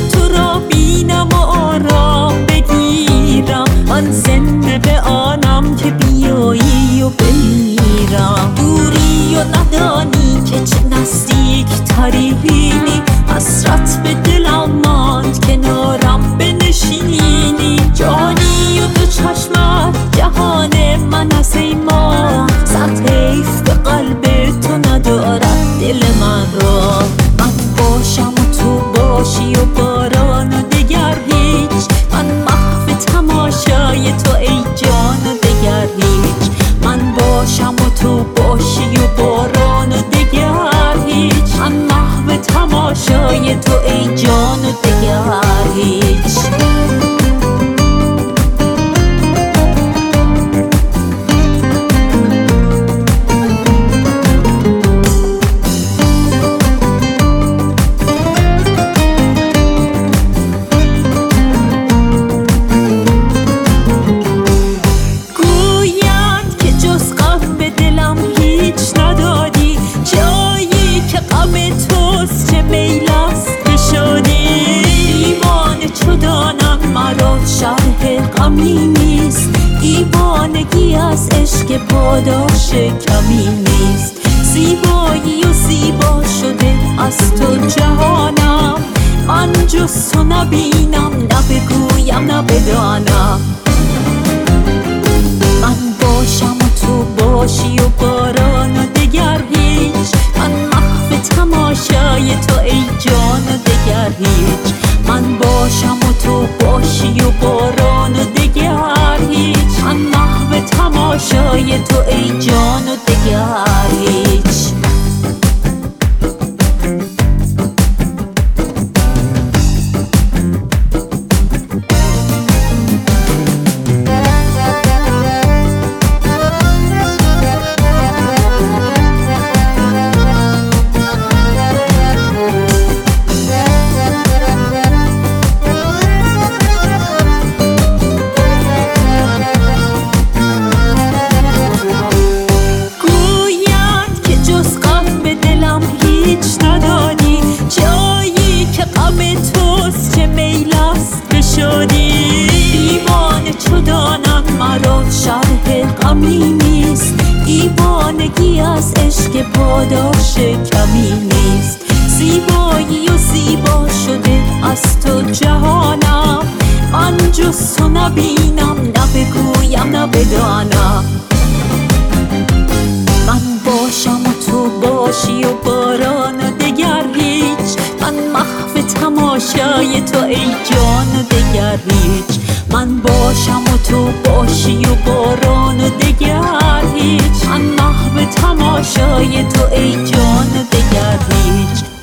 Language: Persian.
تو را بینم و آرام بگیرم. من زنده به آنم که بیایی و بمیرم. دوری و ندانی که چه نزدیک ترینی، حسرت به دلم ماند کنارم بنشینی. جانی و دو چشمت جهان من است ای ماه، صد حیف به قلب تو ندارد دل من را. من باشم و تو باشی و باران و دگر هیچ، من محو تماشای تو ای جان و دگر هیچ. من باشم و تو باشی و باران و دگر هیچ، من محو تماشای تو ای جان و دگر هیچ. شرح غمی نیست، دیوانگی از عشق پاداش کمی نیست. زیبایی و زیبا شده از تو جهانم، من جز تو نبینم، نه بگویم نه بدانم. من باشم و تو باشی و باران و دگر هیچ، من محو تماشای تو ای جان و دگر هیچ. من باشم و تو باشی و باران و دگر هیچ، من محو تماشای تو ای جان و دگر هیچ. دیوانه چو دانم مرا شرح غمی نیست، دیوانگی از عشق پاداش کمی نیست. زیبایی و زیبا شده از تو جهانم، من جز تو نبینم، نه بگویم نه بدانم. من باشم و تو باشی و باران و دگر هیچ، من محو تماشای تو ای جان و دگر هیچ. من باشم و تو باشی و باران و دگر هیچ، من محو تماشای تو ای جان و دگر هیچ.